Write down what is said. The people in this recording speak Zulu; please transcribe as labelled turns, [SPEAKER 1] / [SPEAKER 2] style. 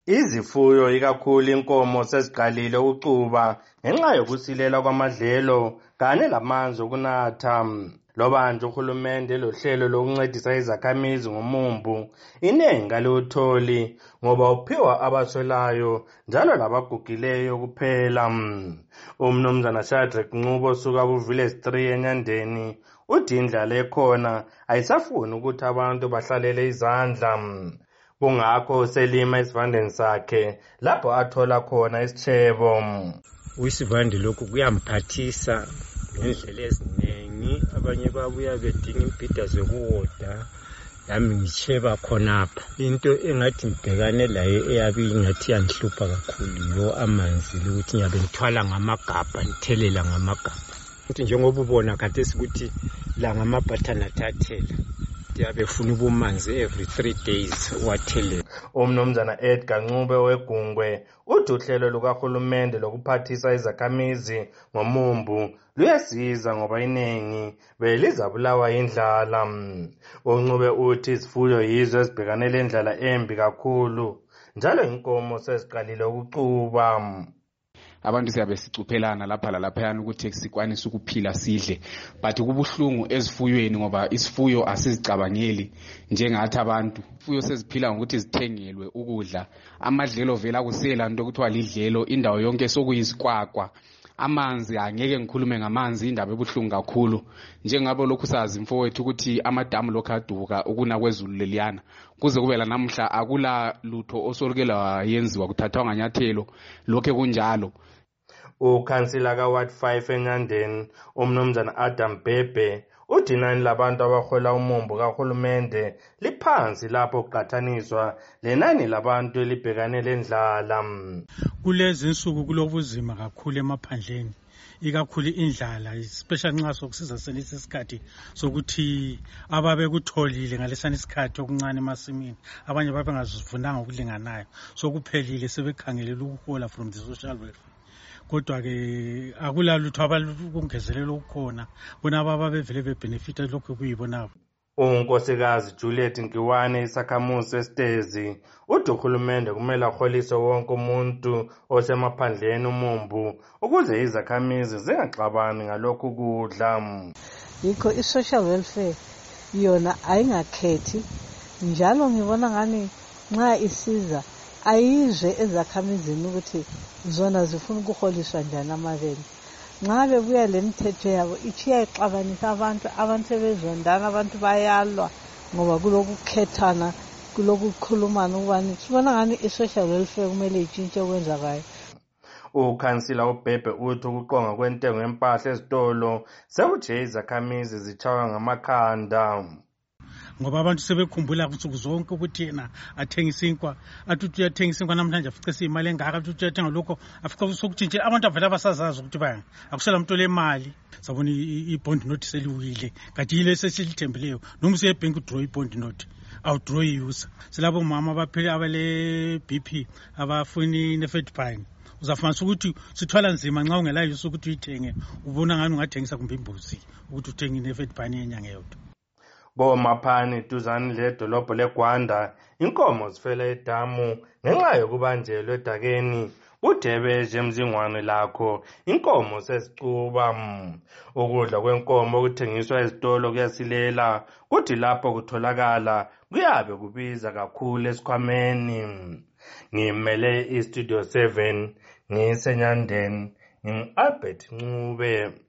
[SPEAKER 1] Izifuyo ikakhulu inkomo seziqalile ukucuba ngenxa yokusilela kwamadlelo kanye lamanzi okunatha. Loba nje uhulumende lohlelo lokuncedisa izakhamizi ngomumbu, iningi kaliwutholi ngoba uphiwa abaswelayo njalo labagugileyo kuphela. Umnumzana Shadrack Ncubo osuka kuVillage 3 eNyandeni uthi indlala ekhona ayisafuni ukuthi abantu bahlalele izandla. Kungakho selima esivandeni sakhe lapho athola khona isitshebo.
[SPEAKER 2] Isivande lokhu kuyamphathisa ngendlela eziningi, abanye babuya bedinga impida zokuwoda, yami ngitsheba khonapha. Into engathi ngibhekane layo eyabe ingathi yangihlupha kakhulu yiwo amanzi, ukuthi ngiyabe ngithwala ngamagabha ngithelela ngamagabha. Ukuthi njengoba ubona khathesi ukuthi la ngamabhathana athathela befuna ubumanzi every 3 days wathelela.
[SPEAKER 1] Umnumzana Edgar Ncube weGungwe uthi uhlelo lukahulumende lokuphathisa izakhamizi ngomumbu luyasiza ngoba iningi belizabulawa indlala. uNcube uthi izifuyo yizo ezibhekane lendlala embi kakhulu njalo inkomo seziqalile ukucuba.
[SPEAKER 3] Abantu siyabe sicuphelana lapha lalaphayana ukuthi sikwanise ukuphila sidle, but kubuhlungu ezifuyweni ngoba isifuyo asizicabangeli njengathi abantu. Isifuyo seziphila ngokuthi zithengelwe ukudla, amadlelo vela kusela into okuthiwa lidlelo, indawo yonke sokuyisikwakwa. Amanzi angeke ngikhulume ngamanzi, indaba ebuhlungu kakhulu njengabo lokhu sazi mfowethu ukuthi amadamu lokhu aduka ukuna kwezulu leliyana, kuze kube la namhla akula lutho osolukela yenziwa kuthathwa nganyathelo lokho kunjalo.
[SPEAKER 1] Ukhansila kaWard 5 eNyandeni umnumzana Adam Bhebhe uthi inani labantu abahola umumbu kahulumende liphansi lapho kuqhathaniswa lenani labantu elibhekane lendlala.
[SPEAKER 4] Kulezi insuku kulobuzima kakhulu emaphandleni, ikakhulu indlala, especially nxa sokusiza selesi isikhathi sokuthi ababe kutholile ngalesani isikhathi okuncane emasimini abanye babengazivunanga okulinganayo, sokuphelile sebekhangelela ukuhola from the social welfare. Kodwa ke akula lutho abakungezelela ukukhona bona ababevele bebenefita lokho kuyibona.
[SPEAKER 1] uNkosikazi Juliet Nkiwane isakhamuzi esitezi uthi uhulumende kumele aholise wonke umuntu osemaphandleni umumbu ukuze izakhamizi zingaxabani ngalokhu kudla.
[SPEAKER 5] Yikho i-social welfare yona ayingakhethi, njalo ngibona ngani nxa isiza ayizwe ezakhamizini ukuthi zona zifuna ukuholiswa njani amabele. Nxa bebuya lemithetho yabo ichiya ixabanisa abantu sebezondana, abantu bayalwa ngoba kulokukhethana, kulokukhulumana ukubani sibona ngani i-social welfare kumele itshintshe okwenzakayo.
[SPEAKER 1] Ukhansila uBhebhe uthi ukuqonga kwentengo yempahla ezitolo sekuthi izakhamizi zitshaywa ngamakhanda.
[SPEAKER 4] Ngoba abantu sebekhumbula kusuku zonke ukuthi yena athengisa inkwa, athi uyathengisa inkwa namhlanje afice siyimali engaka, athi uyathenga lokho afice sokuthintshela abantu avela abasazazi ukuthi baya akusela umuntu lemali. Sabona i-bond note seliwile kanti yile sesilithembileyo noma usiye ebhenki udraw i-bond note awudraw i-user. Silabo umama abaphila abale BP abafuni ne-Fedpine uzafumanisa ukuthi sithwala nzima nxa ungelayo ukuthi uyithenge, ubona ngani ungathengisa kumbe imbuzi ukuthi uthenge ne-Fedpine yenyanga yodwa.
[SPEAKER 1] Komaphani duzane ledolobho leGwanda inkomo zifela edamu ngenxa yokubanjelwa edakeni. uDebeje Mzingwane lakho inkomo sezicuba. Ukudla kwenkomo okuthengiswa ezitolo kuyasilela, kuthi lapho kutholakala kuyabe kubiza kakhulu esikhwameni. Ngimele iStudio 7 ngisenyandeni, ngingu-Albert Ncube.